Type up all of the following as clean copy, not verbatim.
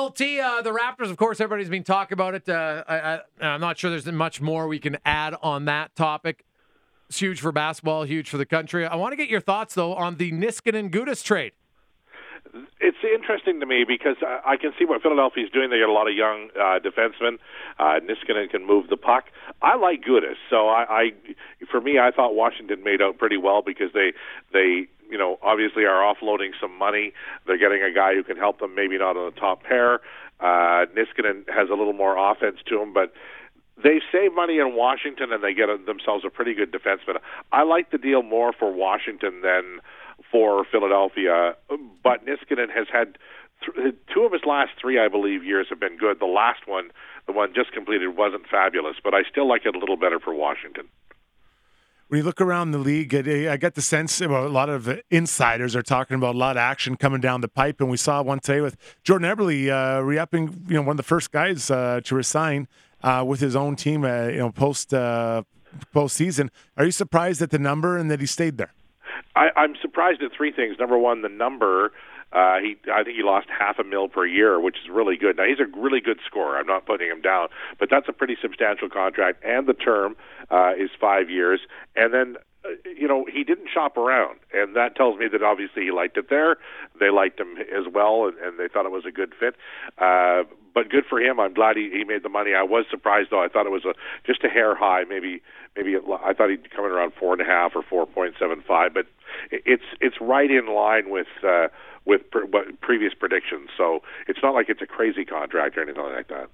T, the Raptors, of course, everybody's been talking about it. I'm not sure there's much more we can add on that topic. It's huge for basketball, huge for the country. I want to get your thoughts, though, on the Niskanen-Gudas trade. It's interesting to me because I can see what Philadelphia's doing. They got a lot of young defensemen. Niskanen can move the puck. I like Gudas, so for me, I thought Washington made out pretty well because they obviously are offloading some money. They're getting a guy who can help them, maybe not on the top pair. Niskanen has a little more offense to him, but they save money in Washington and they get themselves a pretty good defenseman. I like the deal more for Washington than for Philadelphia, but Niskanen has had two of his last three, I believe, years have been good. The last one, the one just completed, wasn't fabulous, but I still like it a little better for Washington. When you look around the league, I get the sense a lot of insiders are talking about a lot of action coming down the pipe, and we saw one today with Jordan Eberle re-upping, one of the first guys to resign with his own team, postseason. Are you surprised at the number and that he stayed there? I'm surprised at three things. Number one, the number. I think he lost $500,000 per year, which is really good. Now, he's a really good scorer. I'm not putting him down, but that's a pretty substantial contract, and the term is 5 years. And then, he didn't shop around, and that tells me that obviously he liked it there. They liked him as well, and they thought it was a good fit. But good for him. I'm glad he made the money. I was surprised, though. I thought it was just a hair high. Maybe I thought he'd come in around 4.5 or 4.75, but it's right in line with previous predictions. So it's not like it's a crazy contract or anything like that.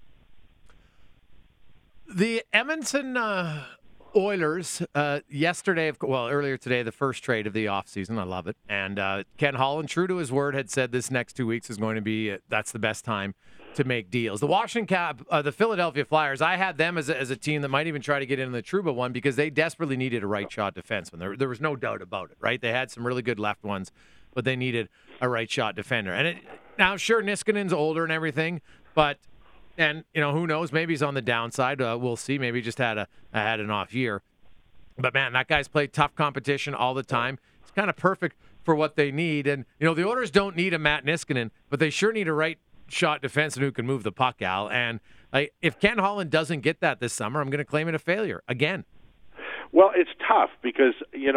The Edmonton Oilers earlier today, the first trade of the offseason. I love it. And Ken Holland, true to his word, had said this next 2 weeks is going to be that's the best time to make deals. The Philadelphia Flyers, I had them as a team that might even try to get in the Trouba one because they desperately needed a right shot defenseman. There was no doubt about it, right? They had some really good left ones, but they needed a right shot defender. And now, sure, Niskanen's older and everything, but who knows? Maybe he's on the downside. We'll see. Maybe he just had an off year. But man, that guy's played tough competition all the time. It's kind of perfect for what they need. And the Oilers don't need a Matt Niskanen, but they sure need a right shot defenseman who can move the puck, Al. And if Ken Holland doesn't get that this summer, I'm going to claim it a failure again. Well, it's tough because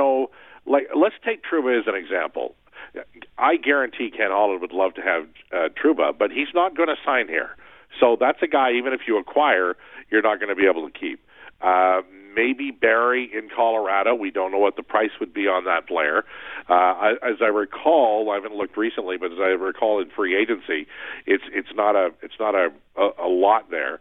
let's take Trouba as an example. I guarantee Ken Holland would love to have Trouba, but he's not going to sign here. So that's a guy, even if you acquire, you're not going to be able to keep. Maybe Barry in Colorado. We don't know what the price would be on that player. As I recall, I haven't looked recently, but as I recall in free agency, it's not a lot there.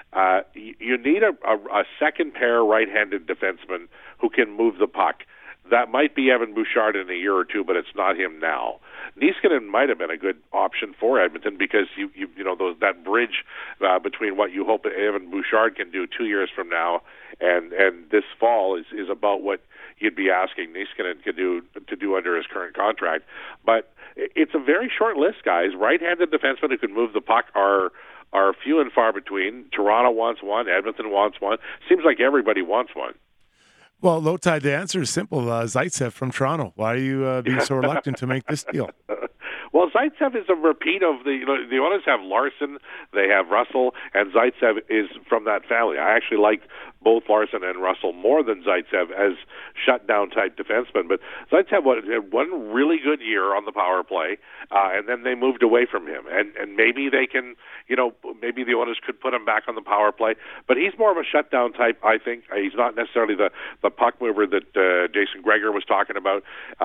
You need a second pair right-handed defenseman who can move the puck. That might be Evan Bouchard in a year or two, but it's not him now. Niskanen might have been a good option for Edmonton because that bridge between what you hope Evan Bouchard can do 2 years from now and this fall is about what you'd be asking Niskanen to do under his current contract. But it's a very short list, guys. Right-handed defensemen who can move the puck are few and far between. Toronto wants one. Edmonton wants one. Seems like everybody wants one. Well, Lowtide, the answer is simple. Zaitsev from Toronto. Why are you being so reluctant to make this deal? Well, Zaitsev is a repeat of the Oilers have Larson, they have Russell, and Zaitsev is from that family. I actually like both Larson and Russell more than Zaitsev as shutdown type defensemen. But Zaitsev had one really good year on the power play, and then they moved away from him. And maybe they can, maybe the Oilers could put him back on the power play. But he's more of a shutdown type, I think. He's not necessarily the puck mover that Jason Gregor was talking about.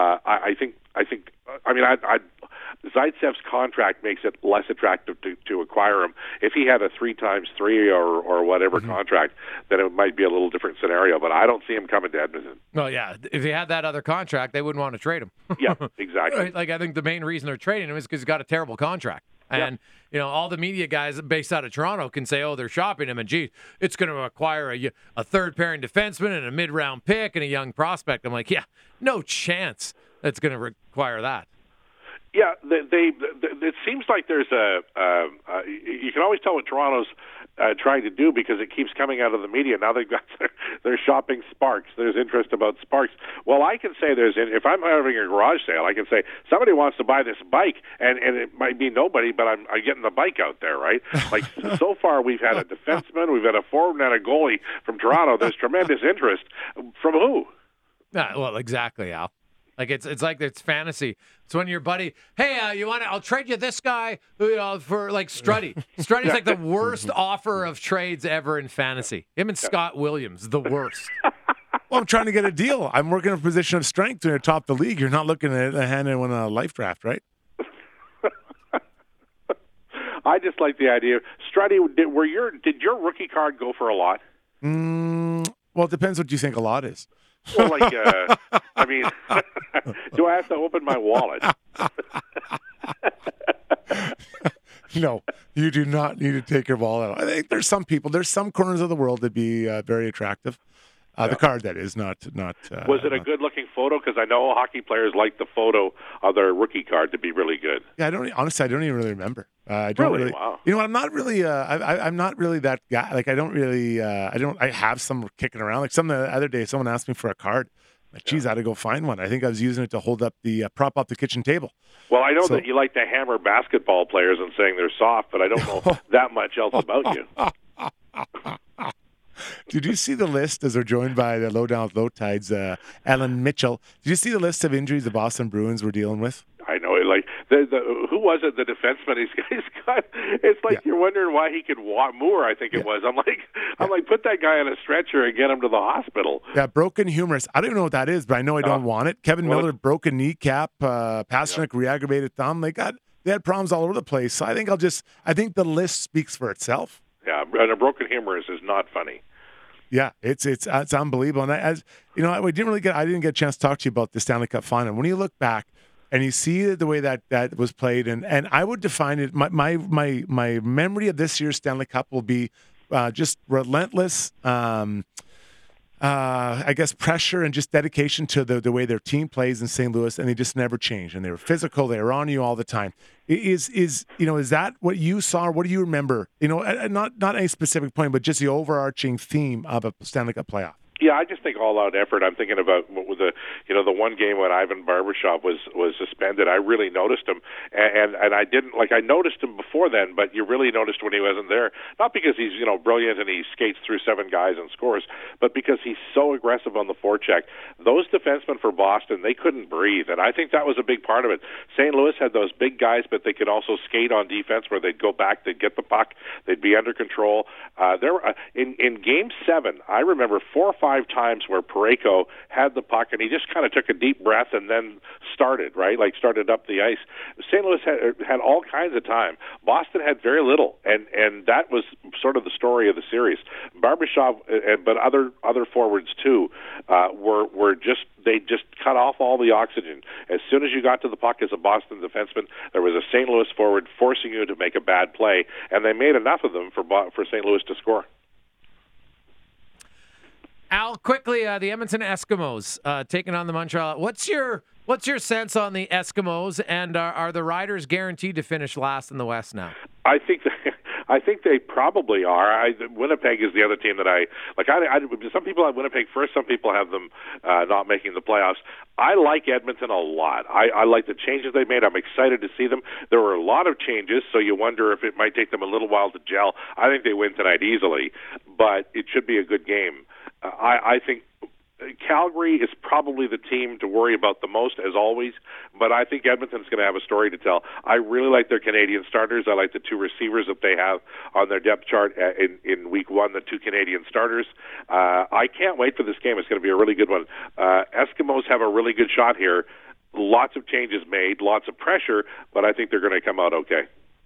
Zaitsev's contract makes it less attractive to acquire him. If he had a 3x3 or whatever contract, then it might be a little different scenario. But I don't see him coming to Edmonton. Well, yeah. If he had that other contract, they wouldn't want to trade him. Yeah, exactly. Right? I think the main reason they're trading him is because he's got a terrible contract. And, all the media guys based out of Toronto can say, they're shopping him, and, gee, it's going to require a third-pairing defenseman and a mid-round pick and a young prospect. I'm like, yeah, no chance that's going to require that. Yeah, it seems like there's you can always tell when Toronto's trying to do because it keeps coming out of the media. Now they've got they're shopping Sparks. There's interest about Sparks. Well, I can say if I'm having a garage sale, I can say somebody wants to buy this bike, and it might be nobody, but I'm getting the bike out there, right? Like so far, we've had a defenseman, we've had a forward, and a goalie from Toronto. There's tremendous interest. From who? Well, exactly, Al. Like it's like it's fantasy. It's when your buddy, hey, you want to? I'll trade you this guy, for like Struddy. Struddy's like the worst offer of trades ever in fantasy. Him and Scott Williams, the worst. Well, I'm trying to get a deal. I'm working in a position of strength to top the league. You're not looking at a hand in a life draft, right? I just like the idea. Struddy, did your rookie card go for a lot? Well, it depends what you think a lot is. Well, like, I mean, do I have to open my wallet? No, you do not need to take your wallet out. I think there's some corners of the world that'd be very attractive. The card, that is, not. Was it a good-looking photo? Because I know hockey players like the photo of their rookie card to be really good. Yeah, I don't even really remember. I don't really. Wow. You know what? I'm not really. I'm not really that guy. Like, I don't really. I have some kicking around. Like the other day, someone asked me for a card. Like, geez, I had to go find one. I think I was using it to hold up prop up the kitchen table. Well, I know that you like to hammer basketball players and saying they're soft, but I don't know that much else about you. Did you see the list as they're joined by the Lowdown with Low Tides, Ellen Mitchell? Did you see the list of injuries the Boston Bruins were dealing with? I know it. Like who was it? The defenseman he's got. It's like you're wondering why he could walk. Moore, I think it was. I'm like, put that guy on a stretcher and get him to the hospital. Yeah, broken humerus. I don't know what that is, but I know I don't want it. Kevin Miller, broken kneecap. Pasternak, re-aggravated thumb. They had problems all over the place. So I think the list speaks for itself. Yeah, and a broken humerus is not funny. Yeah, it's unbelievable. And as you know, I didn't get a chance to talk to you about the Stanley Cup final. When you look back and you see the way that was played, and I would define it. My memory of this year's Stanley Cup will be just relentless. I guess pressure and just dedication to the way their team plays in St. Louis, and they just never changed. And they were physical; they were on you all the time. Is that what you saw? Or what do you remember? Not any specific point, but just the overarching theme of a Stanley Cup playoff. Yeah, I just think all-out effort. I'm thinking about the one game when Ivan Barbashev was suspended. I really noticed him, and I didn't I noticed him before then, but you really noticed when he wasn't there. Not because he's brilliant and he skates through 7 guys and scores, but because he's so aggressive on the forecheck. Those defensemen for Boston, they couldn't breathe, and I think that was a big part of it. St. Louis had those big guys, but they could also skate on defense where they'd go back, they'd get the puck, they'd be under control. There were in Game 7, I remember 4 or 5 times where Parayko had the puck and he just kind of took a deep breath and then started up the ice. St. Louis had all kinds of time. Boston had very little, and that was sort of the story of the series. Barbashev, but other forwards too, were just cut off all the oxygen. As soon as you got to the puck as a Boston defenseman, there was a St. Louis forward forcing you to make a bad play, and they made enough of them for St. Louis to score. Al, quickly, the Edmonton Eskimos taking on the Montreal. What's your sense on the Eskimos, and are the Riders guaranteed to finish last in the West now? I think they probably are. Winnipeg is the other team that I like. Some people have Winnipeg first. Some people have them not making the playoffs. I like Edmonton a lot. I like the changes they made. I'm excited to see them. There were a lot of changes, so you wonder if it might take them a little while to gel. I think they win tonight easily, but it should be a good game. I think Calgary is probably the team to worry about the most, as always, but I think Edmonton's going to have a story to tell. I really like their Canadian starters. I like the 2 receivers that they have on their depth chart in Week 1, the 2 Canadian starters. I can't wait for this game. It's going to be a really good one. Eskimos have a really good shot here. Lots of changes made, lots of pressure, but I think they're going to come out okay.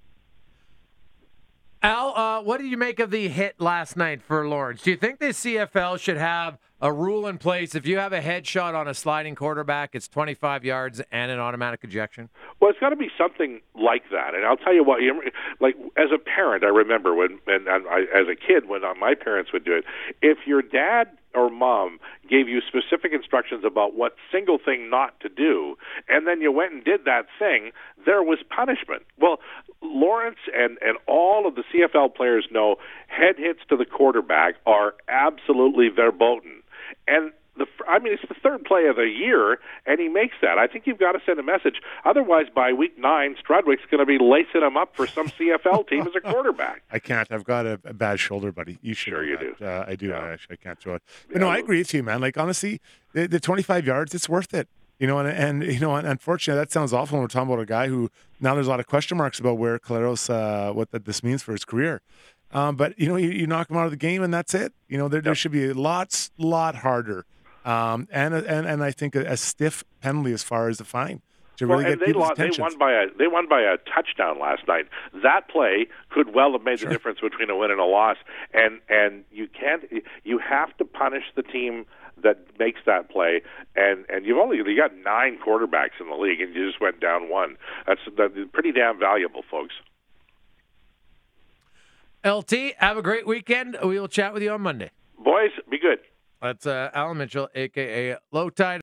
Al, what did you make of the hit last night for Lawrence? Do you think the CFL should have a rule in place? If you have a headshot on a sliding quarterback, it's 25 yards and an automatic ejection? Well, it's got to be something like that. And I'll tell you what, like as a parent, I remember as a kid when my parents would do it. If your dad or mom gave you specific instructions about what single thing not to do, and then you went and did that thing, there was punishment. Well, Lawrence and all of the CFL players know head hits to the quarterback are absolutely verboten. And it's the third play of the year, and he makes that. I think you've got to send a message. Otherwise, by week 9, Strudwick's going to be lacing him up for some CFL team as a quarterback. I can't. I've got a bad shoulder, buddy. You should. Sure you do. I do. Yeah. I can't throw it. But no, I agree with you, man. Like, honestly, the 25 yards, it's worth it. And unfortunately, that sounds awful when we're talking about a guy who now there's a lot of question marks about where Collaros, this means for his career. But, you knock him out of the game and that's it. There should be a lot harder. And I think a stiff penalty as far as the fine to really get people's attention. They won by a touchdown last night. That play could well have made the difference between a win and a loss. And you have to punish the team that makes that play, and you got 9 quarterbacks in the league, and you just went down one. That's pretty damn valuable, folks. LT, have a great weekend. We will chat with you on Monday. Boys, be good. That's Alan Mitchell, a.k.a. Low Tide.